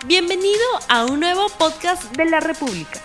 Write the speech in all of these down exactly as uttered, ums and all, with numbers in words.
Bienvenido a un nuevo podcast de La República.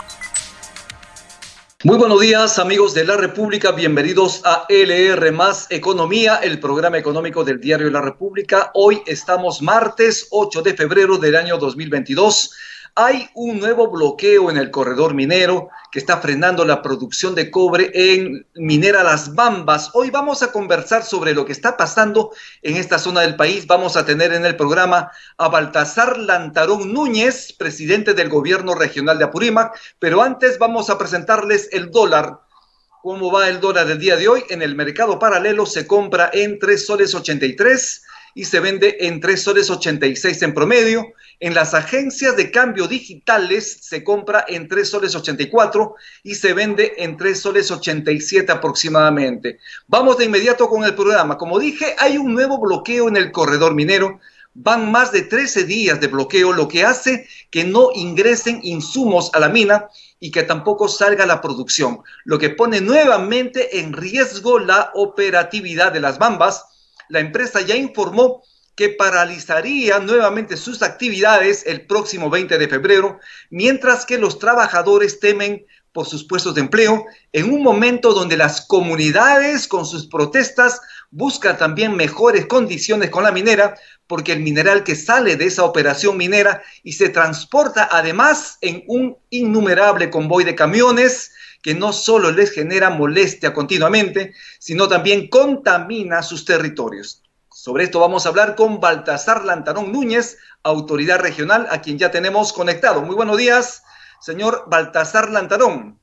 Muy buenos días, amigos de La República. Bienvenidos a L R más Economía, el programa económico del diario La República. Hoy estamos martes ocho de febrero del año dos mil veintidós. Hay un nuevo bloqueo en el corredor minero que está frenando la producción de cobre en Minera Las Bambas. Hoy vamos a conversar sobre lo que está pasando en esta zona del país. Vamos a tener en el programa a Baltasar Lantarón Núñez, presidente del gobierno regional de Apurímac. Pero antes vamos a presentarles el dólar. ¿Cómo va el dólar del día de hoy? En el mercado paralelo se compra en tres soles ochenta y tres y se vende en tres soles ochenta y seis en promedio. En las agencias de cambio digitales se compra en tres soles ochenta y cuatro y se vende en tres soles ochenta y siete aproximadamente. Vamos de inmediato con el programa. Como dije, hay un nuevo bloqueo en el corredor minero. Van más de trece días de bloqueo, lo que hace que no ingresen insumos a la mina y que tampoco salga la producción, lo que pone nuevamente en riesgo la operatividad de Las Bambas. La empresa ya informó que paralizaría nuevamente sus actividades el próximo veinte de febrero, mientras que los trabajadores temen por sus puestos de empleo en un momento donde las comunidades con sus protestas buscan también mejores condiciones con la minera, porque el mineral que sale de esa operación minera y se transporta además en un innumerable convoy de camiones que no solo les genera molestia continuamente, sino también contamina sus territorios. Sobre esto vamos a hablar con Baltasar Lantarón Núñez, autoridad regional, a quien ya tenemos conectado. Muy buenos días, señor Baltasar Lantarón.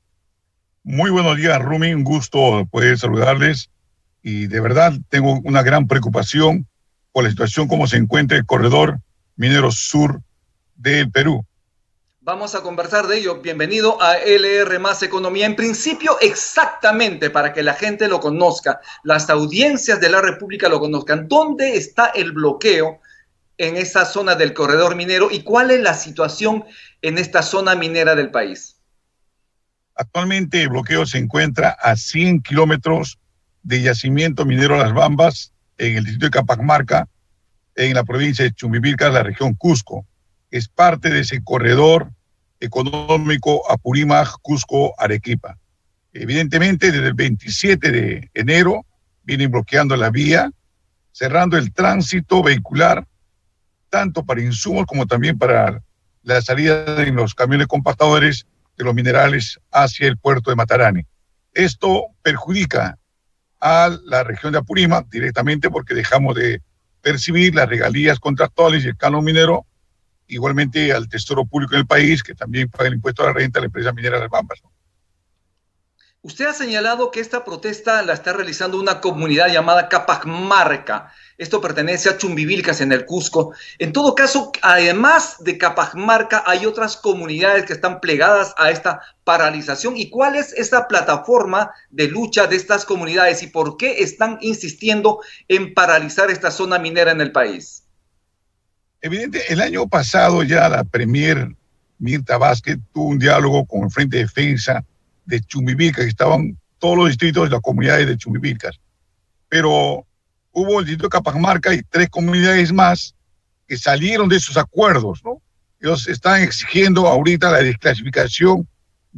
Muy buenos días, Rumi, un gusto poder saludarles. Y de verdad tengo una gran preocupación por la situación como se encuentra el corredor minero sur del Perú. Vamos a conversar de ello. Bienvenido a L R más Economía. En principio, exactamente para que la gente lo conozca, las audiencias de La República lo conozcan, ¿dónde está el bloqueo en esa zona del corredor minero y cuál es la situación en esta zona minera del país? Actualmente el bloqueo se encuentra a cien kilómetros de yacimiento minero Las Bambas, en el distrito de Capamarca, en la provincia de Chumbivilcas, la región Cusco. Es parte de ese corredor económico Apurímac, Cusco, Arequipa. Evidentemente, desde el veintisiete de enero vienen bloqueando la vía, cerrando el tránsito vehicular, tanto para insumos como también para la salida de los camiones compactadores de los minerales hacia el puerto de Matarani. Esto perjudica a la región de Apurímac directamente porque dejamos de percibir las regalías contractuales y el canon minero, igualmente al tesoro público del país, que también paga el impuesto a la renta a la empresa minera Las Bambas. Usted ha señalado que esta protesta la está realizando una comunidad llamada Capamarca. Esto pertenece a Chumbivilcas, en el Cusco. En todo caso, además de Capamarca, hay otras comunidades que están plegadas a esta paralización. ¿Y cuál es esta plataforma de lucha de estas comunidades y por qué están insistiendo en paralizar esta zona minera en el país? Evidente, el año pasado ya la premier Mirta Vázquez tuvo un diálogo con el Frente de Defensa de Chumbivilcas, que estaban todos los distritos de las comunidades de Chumbivilcas. Pero hubo el distrito de Capamarca y tres comunidades más que salieron de esos acuerdos, ¿no? Ellos están exigiendo ahorita la desclasificación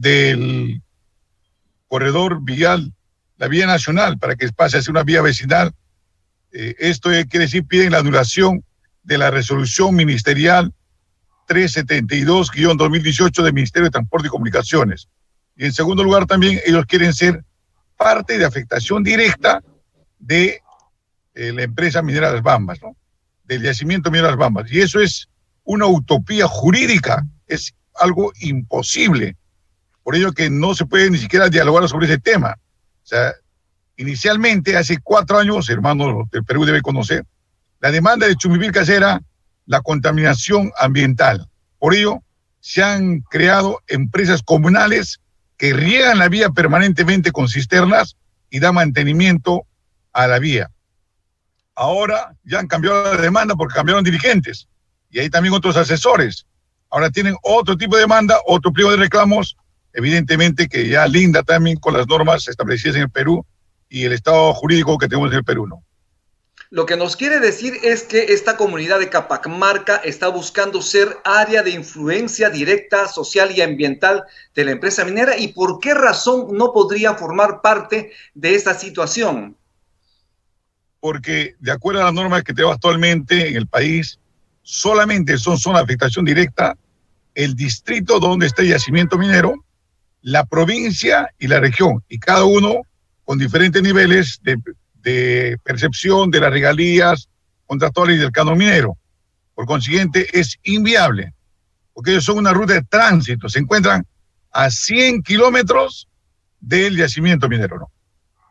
del corredor vial, la vía nacional, para que pase a ser una vía vecinal. Eh, esto quiere decir, piden la anulación de la resolución ministerial trescientos setenta y dos guión dos mil dieciocho del Ministerio de Transporte y Comunicaciones. Y en segundo lugar también ellos quieren ser parte de afectación directa de eh, la empresa minera Las Bambas, ¿no? Del yacimiento minero Las Bambas. Y eso es una utopía jurídica, es algo imposible. Por ello que no se puede ni siquiera dialogar sobre ese tema. O sea, inicialmente, hace cuatro años, hermanos del Perú debe conocer, la demanda de Chumbivilcas era la contaminación ambiental. Por ello, se han creado empresas comunales que riegan la vía permanentemente con cisternas y dan mantenimiento a la vía. Ahora ya han cambiado la demanda porque cambiaron dirigentes y hay también otros asesores. Ahora tienen otro tipo de demanda, otro pliego de reclamos, evidentemente que ya linda también con las normas establecidas en el Perú y el estado jurídico que tenemos en el Perú, ¿no? Lo que nos quiere decir es que esta comunidad de Capamarca está buscando ser área de influencia directa, social y ambiental de la empresa minera. ¿Y por qué razón no podría formar parte de esta situación? Porque de acuerdo a las normas que tenemos actualmente en el país, solamente son zona de afectación directa el distrito donde está el yacimiento minero, la provincia y la región, y cada uno con diferentes niveles de, de percepción de las regalías contractuales y del canon minero. Por consiguiente, es inviable, porque ellos son una ruta de tránsito, se encuentran a cien kilómetros del yacimiento minero, ¿no?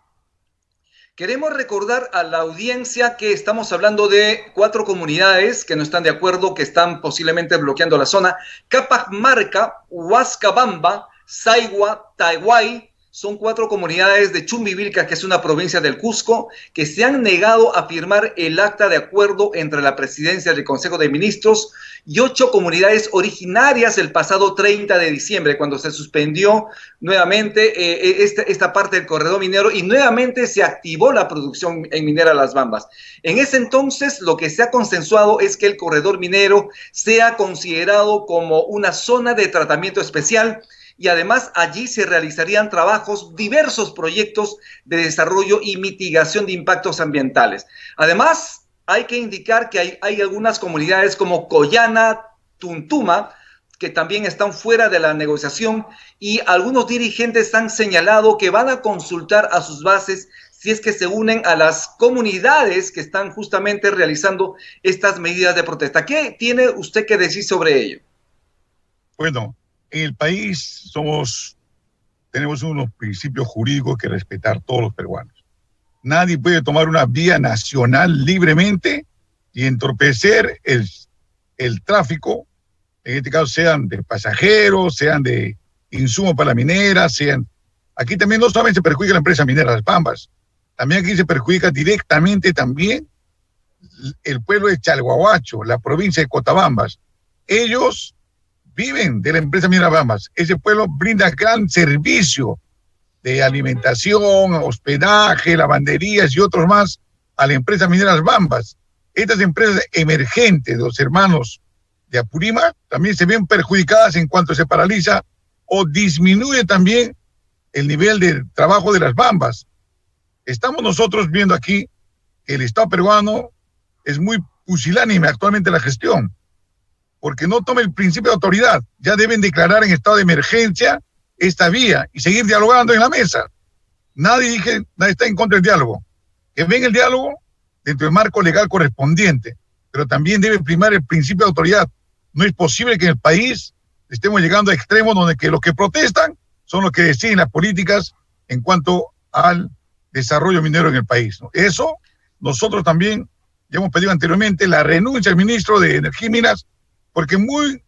Queremos recordar a la audiencia que estamos hablando de cuatro comunidades que no están de acuerdo, que están posiblemente bloqueando la zona. Capamarca, Huascabamba, Saigua, Taiguay, son cuatro comunidades de Chumbivilcas, que es una provincia del Cusco, que se han negado a firmar el acta de acuerdo entre la presidencia del Consejo de Ministros y ocho comunidades originarias el pasado treinta de diciembre, cuando se suspendió nuevamente eh, esta, esta parte del corredor minero y nuevamente se activó la producción en minera Las Bambas. En ese entonces, lo que se ha consensuado es que el corredor minero sea considerado como una zona de tratamiento especial, y además allí se realizarían trabajos, diversos proyectos de desarrollo y mitigación de impactos ambientales. Además, hay que indicar que hay, hay algunas comunidades como Coyana, Tuntuma, que también están fuera de la negociación, y algunos dirigentes han señalado que van a consultar a sus bases si es que se unen a las comunidades que están justamente realizando estas medidas de protesta. ¿Qué tiene usted que decir sobre ello? Bueno, en el país somos, tenemos unos principios jurídicos que respetar todos los peruanos. Nadie puede tomar una vía nacional libremente y entorpecer el, el tráfico, en este caso sean de pasajeros, sean de insumos para la minera, sean... Aquí también no solamente se perjudica la empresa minera Las Bambas, también aquí se perjudica directamente también el pueblo de Chalhuahuacho, la provincia de Cotabambas. Ellos viven de la empresa minera Bambas. Ese pueblo brinda gran servicio de alimentación, hospedaje, lavanderías y otros más a la empresa minera Las Bambas. Estas empresas emergentes de los hermanos de Apurímac también se ven perjudicadas en cuanto se paraliza o disminuye también el nivel de trabajo de Las Bambas. Estamos nosotros viendo aquí que el Estado peruano es muy pusilánime actualmente en la gestión, porque no toma el principio de autoridad. Ya deben declarar en estado de emergencia esta vía y seguir dialogando en la mesa. Nadie, dije, nadie está en contra del diálogo. Que venga el diálogo dentro del marco legal correspondiente, pero también debe primar el principio de autoridad. No es posible que en el país estemos llegando a extremos donde que los que protestan son los que deciden las políticas en cuanto al desarrollo minero en el país, ¿no? Eso, nosotros también ya hemos pedido anteriormente la renuncia del ministro de Energía y Minas, porque muy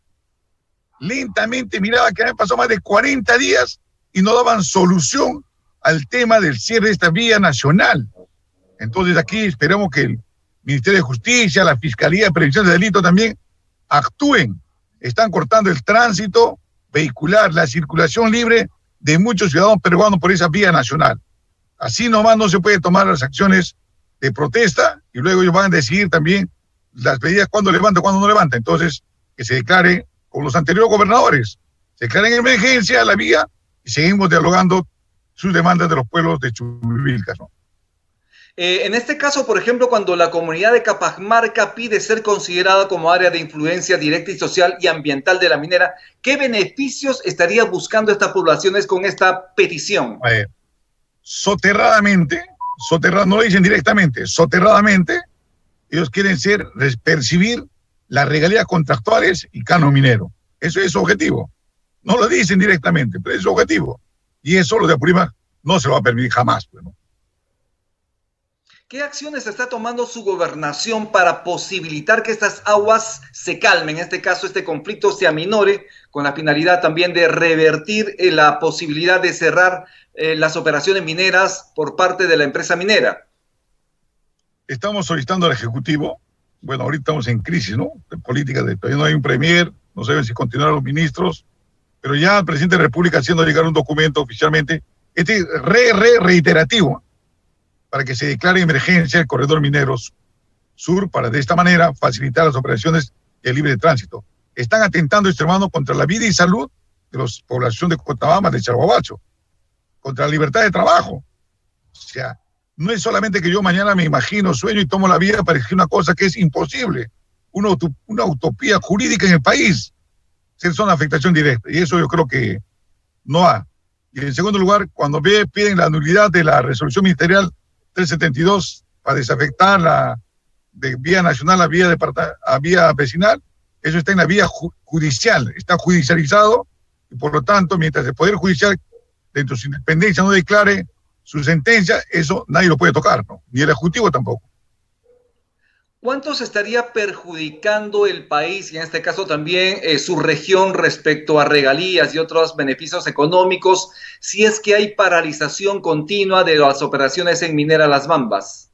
lentamente miraba que habían pasado más de cuarenta días y no daban solución al tema del cierre de esta vía nacional. Entonces aquí esperamos que el Ministerio de Justicia, la Fiscalía de Prevención de Delitos también actúen. Están cortando el tránsito vehicular, la circulación libre de muchos ciudadanos peruanos por esa vía nacional. Así nomás no se puede tomar las acciones de protesta y luego ellos van a decidir también las medidas cuándo levanta, cuándo no levanta. Entonces, que se declare con los anteriores gobernadores, se declare en emergencia la vía y seguimos dialogando sus demandas de los pueblos de Chumbivilcas, ¿no? Eh, en este caso, por ejemplo, cuando la comunidad de Capamarca pide ser considerada como área de influencia directa y social y ambiental de la minera, ¿qué beneficios estaría buscando estas poblaciones con esta petición? A ver, soterradamente, soterrad, no lo dicen directamente, soterradamente, ellos quieren ser, percibir las regalías contractuales y canon minero. Eso es su objetivo. No lo dicen directamente, pero es su objetivo. Y eso lo de Apurímac no se lo va a permitir jamás, pues, ¿no? ¿Qué acciones está tomando su gobernación para posibilitar que estas aguas se calmen? En este caso, este conflicto se aminore, con la finalidad también de revertir eh, la posibilidad de cerrar eh, las operaciones mineras por parte de la empresa minera. Estamos solicitando al Ejecutivo, bueno, ahorita estamos en crisis, ¿no? De política, de, todavía no hay un premier, no saben si continuar los ministros, pero ya el presidente de la República haciendo llegar un documento oficialmente, este re, re, reiterativo, para que se declare emergencia el corredor minero sur para de esta manera facilitar las operaciones de libre tránsito. Están atentando, extremando contra la vida y salud de la población de Cochabamba, de Chalhuahuacho, contra la libertad de trabajo. O sea, no es solamente que yo mañana me imagino, sueño y tomo la vida para exigir una cosa que es imposible, una, una utopía jurídica en el país. Es una afectación directa y eso yo creo que no ha. Y en segundo lugar, cuando ve, piden la nulidad de la resolución ministerial trescientos setenta y dos para desafectar la de vía nacional a vía, a vía vecinal, eso está en la vía ju judicial, está judicializado y por lo tanto, mientras el Poder Judicial dentro de su independencia no declare su sentencia, eso nadie lo puede tocar, ¿no? Ni el Ejecutivo tampoco. ¿Cuánto se estaría perjudicando el país y en este caso también eh, su región respecto a regalías y otros beneficios económicos si es que hay paralización continua de las operaciones en Minera Las Bambas?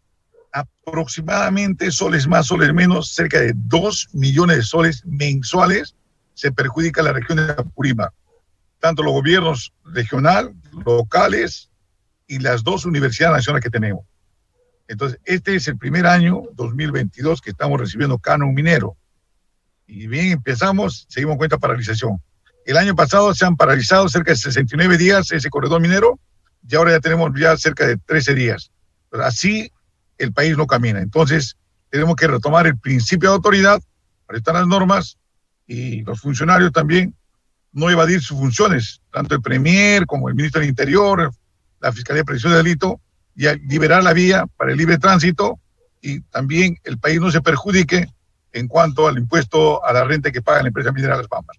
Aproximadamente, soles más, soles menos, cerca de dos millones de soles mensuales se perjudica a la región de Apurímac. Tanto los gobiernos regional, locales y las dos universidades nacionales que tenemos. Entonces, este es el primer año, dos mil veintidós, que estamos recibiendo canon minero. Y bien, empezamos, seguimos con esta paralización. El año pasado se han paralizado cerca de sesenta y nueve días ese corredor minero y ahora ya tenemos ya cerca de trece días. Pero así el país no camina. Entonces, tenemos que retomar el principio de autoridad, para estar las normas, y los funcionarios también no evadir sus funciones, tanto el Premier como el Ministro del Interior, la Fiscalía de Prevención de Delito, y a liberar la vía para el libre tránsito y también el país no se perjudique en cuanto al impuesto a la renta que paga la empresa minera Las Bambas.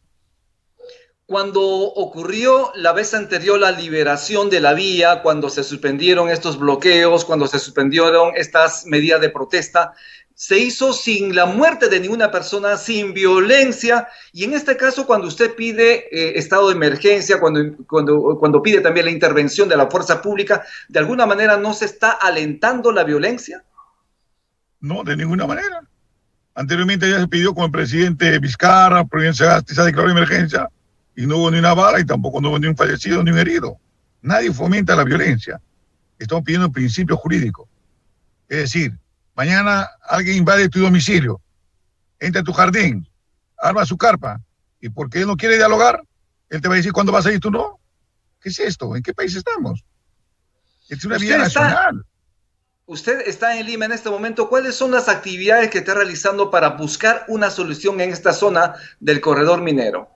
Cuando ocurrió la vez anterior la liberación de la vía, cuando se suspendieron estos bloqueos, cuando se suspendieron estas medidas de protesta, se hizo sin la muerte de ninguna persona, sin violencia, y en este caso cuando usted pide eh, estado de emergencia, cuando, cuando, cuando pide también la intervención de la fuerza pública, ¿de alguna manera no se está alentando la violencia? No, de ninguna manera. Anteriormente ya se pidió con el presidente Vizcarra, provincia de Sagasti, se declaró emergencia, y no hubo ni una bala, y tampoco no hubo ni un fallecido, ni un herido. Nadie fomenta la violencia. Estamos pidiendo un principio jurídico. Es decir, mañana alguien invade tu domicilio, entra a tu jardín, arma su carpa, y porque él no quiere dialogar, él te va a decir cuándo vas a ir, tú no. ¿Qué es esto? ¿En qué país estamos? Es una vía nacional. Usted está en Lima en este momento. ¿Cuáles son las actividades que está realizando para buscar una solución en esta zona del corredor minero?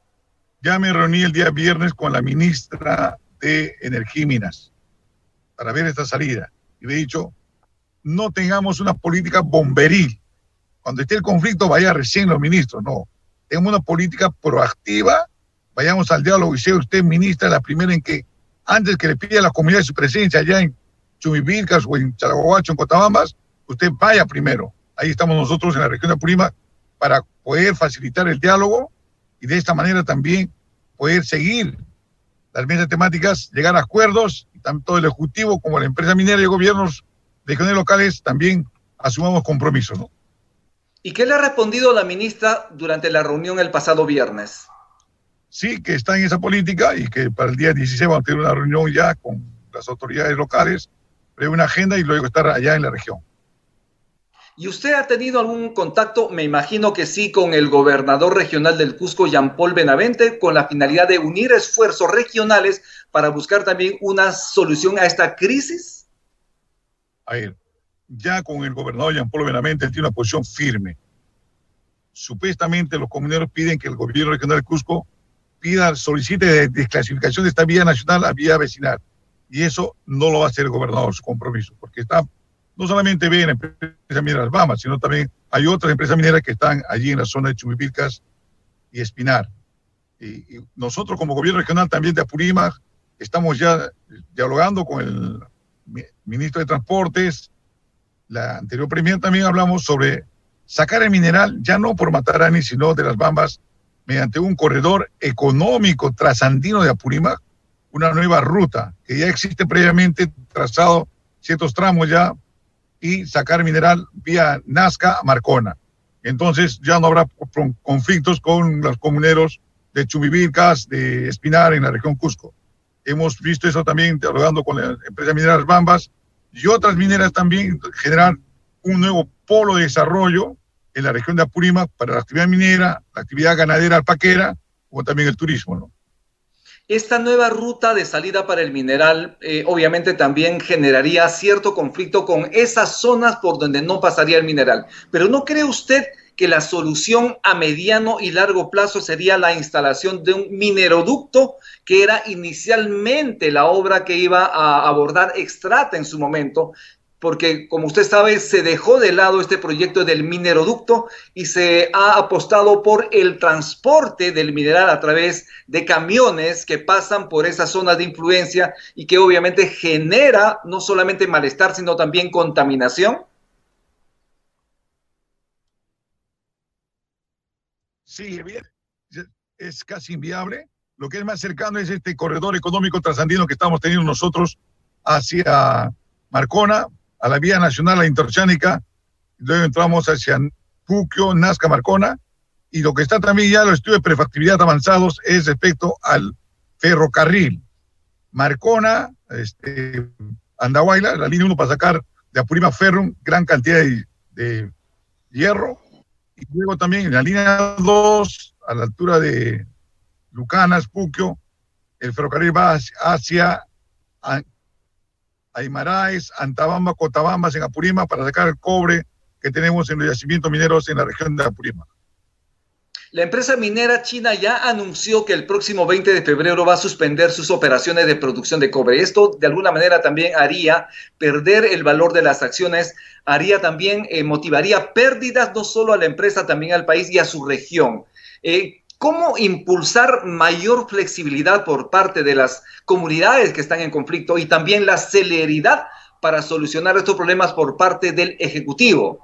Ya me reuní el día viernes con la ministra de Energía y Minas para ver esta salida. Y le he dicho, no tengamos una política bomberil. Cuando esté el conflicto, vaya recién los ministros. No, tengamos una política proactiva, vayamos al diálogo y sea usted, ministra, la primera en que, antes que le pida a la comunidad su presencia allá en Chumivilcas o en Chalhuahuacho, en Cotabambas, usted vaya primero. Ahí estamos nosotros en la región de Apurímac para poder facilitar el diálogo y de esta manera también poder seguir las mesas temáticas, llegar a acuerdos, y tanto el Ejecutivo como la empresa minera y gobiernos regionales locales también asumamos compromisos, ¿no? ¿Y qué le ha respondido la ministra durante la reunión el pasado viernes? Sí, que está en esa política y que para el día dieciséis vamos a tener una reunión ya con las autoridades locales, prevé una agenda y luego estar allá en la región. ¿Y usted ha tenido algún contacto, me imagino que sí, con el gobernador regional del Cusco, Jean Paul Benavente, con la finalidad de unir esfuerzos regionales para buscar también una solución a esta crisis? A ver, ya con el gobernador Jean Paul Benavente, él tiene una posición firme. Supuestamente los comuneros piden que el gobierno regional del Cusco pida, solicite desclasificación de esta vía nacional a vía vecinal. Y eso no lo va a hacer el gobernador, su compromiso, porque está, no solamente ve en la empresa minera Las Bambas, sino también hay otras empresas mineras que están allí en la zona de Chumivilcas y Espinar. Y, y nosotros como gobierno regional también de Apurímac estamos ya dialogando con el ministro de Transportes, la anterior premier también hablamos sobre sacar el mineral ya no por Matarani, sino de Las Bambas, mediante un corredor económico trasandino de Apurímac, una nueva ruta que ya existe previamente trazado ciertos tramos ya, y sacar mineral vía Nazca a Marcona. Entonces ya no habrá conflictos con los comuneros de Chumivilcas, de Espinar en la región Cusco. Hemos visto eso también dialogando con la empresa minera Las Bambas y otras mineras también, generar un nuevo polo de desarrollo en la región de Apurímac para la actividad minera, la actividad ganadera alpaquera, o también el turismo, ¿no? Esta nueva ruta de salida para el mineral eh, obviamente también generaría cierto conflicto con esas zonas por donde no pasaría el mineral. Pero ¿no cree usted que la solución a mediano y largo plazo sería la instalación de un mineroducto, que era inicialmente la obra que iba a abordar Xstrata en su momento? Porque, como usted sabe, se dejó de lado este proyecto del mineroducto y se ha apostado por el transporte del mineral a través de camiones que pasan por esa zona de influencia y que obviamente genera no solamente malestar, sino también contaminación. Sí, es casi inviable. Lo que es más cercano es este corredor económico trasandino que estamos teniendo nosotros hacia Marcona, a la vía nacional, la interoceánica, luego entramos hacia Puquio, Nazca, Marcona, y lo que está también ya los estudios de prefactibilidad avanzados es respecto al ferrocarril. Marcona, este, Andahuayla, la línea uno para sacar de Apurímac Ferrum gran cantidad de, de hierro, y luego también en la línea dos, a la altura de Lucanas, Puquio, el ferrocarril va hacia, hacia Aymaraes, Antabamba, Cotabambas en Apurímac para sacar el cobre que tenemos en los yacimientos mineros en la región de Apurímac. La empresa minera china ya anunció que el próximo veinte de febrero va a suspender sus operaciones de producción de cobre. Esto de alguna manera también haría perder el valor de las acciones, haría también, eh, motivaría pérdidas no solo a la empresa, también al país y a su región. Eh, ¿Cómo impulsar mayor flexibilidad por parte de las comunidades que están en conflicto y también la celeridad para solucionar estos problemas por parte del Ejecutivo?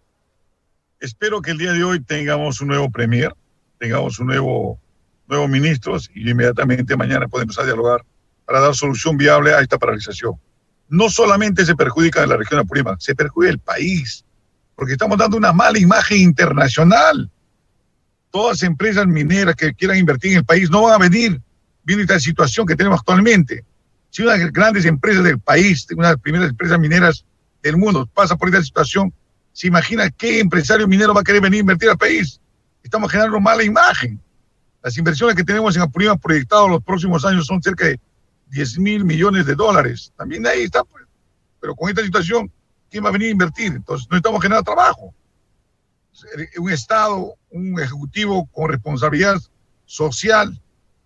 Espero que el día de hoy tengamos un nuevo premier, tengamos un nuevo, nuevo ministros y inmediatamente mañana podemos a dialogar para dar solución viable a esta paralización. No solamente se perjudica a la región de Apurímac, se perjudica el país, porque estamos dando una mala imagen internacional. Todas las empresas mineras que quieran invertir en el país no van a venir viendo esta situación que tenemos actualmente. Si una de las grandes empresas del país, una de las primeras empresas mineras del mundo, pasa por esta situación, ¿se imagina qué empresario minero va a querer venir a invertir al país? Estamos generando mala imagen. Las inversiones que tenemos en Apurímac proyectadas en los próximos años son cerca de diez mil millones de dólares. También ahí está, pues. Pero con esta situación, ¿quién va a venir a invertir? Entonces no estamos generando trabajo. Un Estado, un Ejecutivo con responsabilidad social,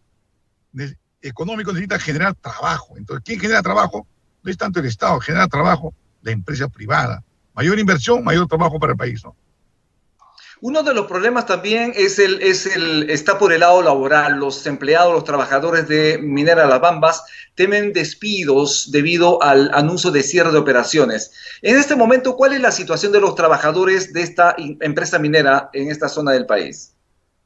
económico, necesita generar trabajo. Entonces, ¿quién genera trabajo? No es tanto el Estado, genera trabajo la empresa privada. Mayor inversión, mayor trabajo para el país, ¿no? Uno de los problemas también es el, es el, está por el lado laboral. Los empleados, los trabajadores de Minera Las Bambas temen despidos debido al anuncio de cierre de operaciones. En este momento, ¿cuál es la situación de los trabajadores de esta empresa minera en esta zona del país?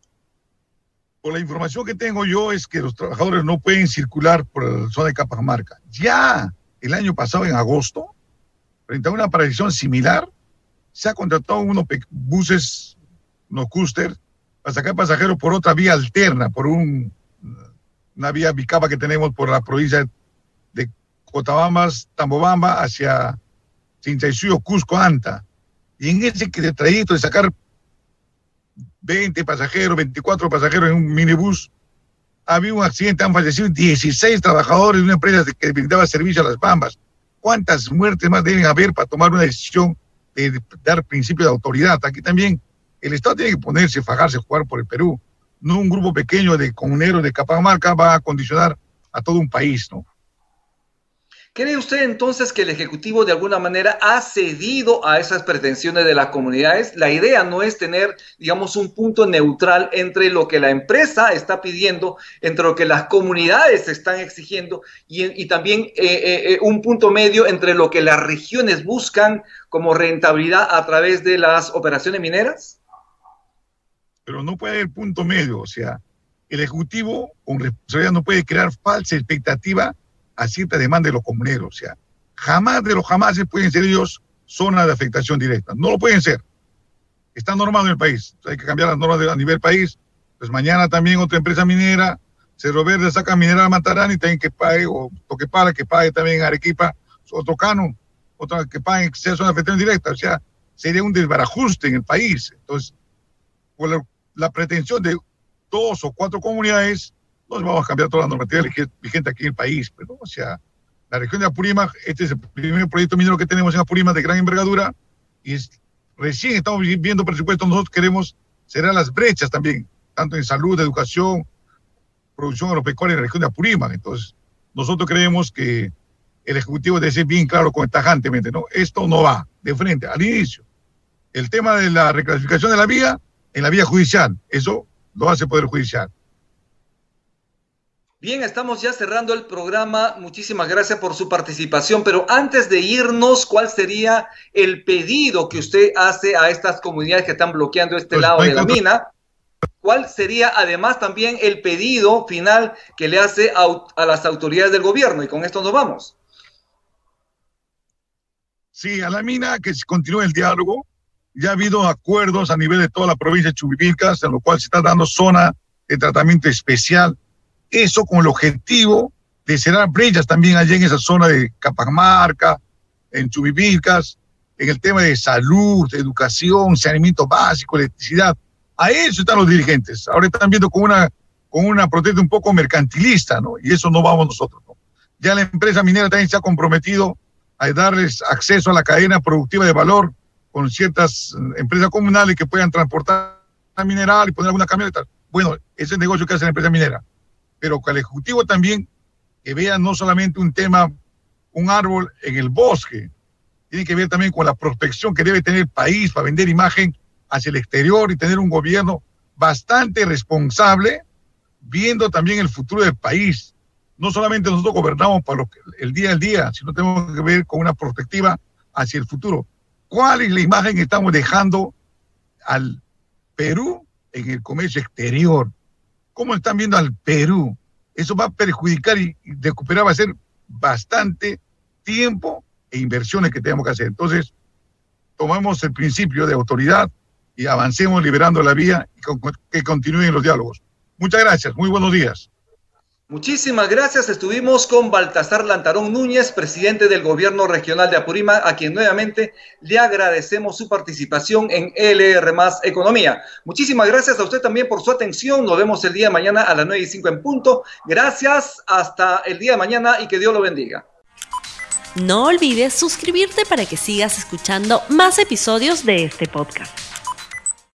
Por la información que tengo yo es que los trabajadores no pueden circular por la zona de Cajamarca. Ya el año pasado, en agosto, frente a una paralización similar, se ha contratado unos buses, unos cúster, para sacar pasajeros por otra vía alterna, por un, una vía bicapa que tenemos por la provincia de Cotabambas, Tambobamba, hacia Chinchaysuyo, Cusco, Anta. Y en ese trayecto de sacar veinte pasajeros, veinticuatro pasajeros en un minibús, había un accidente, han fallecido dieciséis trabajadores de una empresa que brindaba servicio a Las Bambas. ¿Cuántas muertes más deben haber para tomar una decisión de dar principio de autoridad? Aquí también el Estado tiene que ponerse, fajarse, jugar por el Perú. No un grupo pequeño de comuneros de Cajamarca va a condicionar a todo un país, ¿no? ¿Cree usted entonces que el Ejecutivo de alguna manera ha cedido a esas pretensiones de las comunidades? La idea no es tener, digamos, un punto neutral entre lo que la empresa está pidiendo, entre lo que las comunidades están exigiendo y, y también eh, eh, un punto medio entre lo que las regiones buscan como rentabilidad a través de las operaciones mineras. Pero no puede haber punto medio, o sea, el Ejecutivo con responsabilidad no puede crear falsa expectativa a cierta demanda de los comuneros. O sea, jamás de los jamases pueden ser ellos zona de afectación directa. No lo pueden ser. Está normado en el país. O sea, hay que cambiar las normas de, a nivel país. Pues mañana también otra empresa minera, Cerro Verde, saca mineral Matarán y también que pague, o Toquepala, que pague también Arequipa, otro canon. otras que pagan exceso de afectación directa. O sea, sería un desbarajuste en el país. Entonces, por la, la pretensión de dos o cuatro comunidades, nos vamos a cambiar toda la normativa vigente aquí en el país. Pero, o sea, la región de Apurímac, este es el primer proyecto minero que tenemos en Apurímac de gran envergadura, y es, recién estamos viendo presupuestos. Nosotros queremos cerrar las brechas también, tanto en salud, educación, producción agropecuaria en la región de Apurímac. Entonces, nosotros creemos que el Ejecutivo debe ser bien claro, con tajantemente, ¿no? Esto no va de frente, al inicio. El tema de la reclasificación de la vía, en la vía judicial, eso lo hace el Poder Judicial. Bien, estamos ya cerrando el programa. Muchísimas gracias por su participación, pero antes de irnos, ¿cuál sería el pedido que usted hace a estas comunidades que están bloqueando este pues, lado de la mina? ¿Cuál sería además también el pedido final que le hace a, a las autoridades del gobierno? Y con esto nos vamos. Sí, a la mina que continúe el diálogo. Ya ha habido acuerdos a nivel de toda la provincia de Chumbipilcas, en lo cual se está dando zona de tratamiento especial. Eso con el objetivo de cerrar brechas también allá en esa zona de Capamarca, en Chumbipilcas, en el tema de salud, de educación, saneamiento básico, electricidad. A eso están los dirigentes. Ahora están viendo con una, con una protesta un poco mercantilista, ¿no? Y eso no vamos nosotros, ¿no? Ya la empresa minera también se ha comprometido a darles acceso a la cadena productiva de valor con ciertas empresas comunales que puedan transportar mineral y poner alguna camioneta. Bueno, ese es el negocio que hace la empresa minera. Pero que el Ejecutivo también que vea no solamente un tema, un árbol en el bosque, tiene que ver también con la prospección que debe tener el país para vender imagen hacia el exterior y tener un gobierno bastante responsable, viendo también el futuro del país. No solamente nosotros gobernamos para lo que, el día al día, sino tenemos que ver con una perspectiva hacia el futuro. ¿Cuál es la imagen que estamos dejando al Perú en el comercio exterior? ¿Cómo están viendo al Perú? Eso va a perjudicar y recuperar, va a ser bastante tiempo e inversiones que tenemos que hacer. Entonces, tomamos el principio de autoridad y avancemos liberando la vía y que continúen los diálogos. Muchas gracias, muy buenos días. Muchísimas gracias. Estuvimos con Baltasar Lantarón Núñez, presidente del Gobierno Regional de Apurímac, a quien nuevamente le agradecemos su participación en L R más Economía. Muchísimas gracias a usted también por su atención. Nos vemos el día de mañana a las nueve y cinco en punto. Gracias, hasta el día de mañana y que Dios lo bendiga. No olvides suscribirte para que sigas escuchando más episodios de este podcast.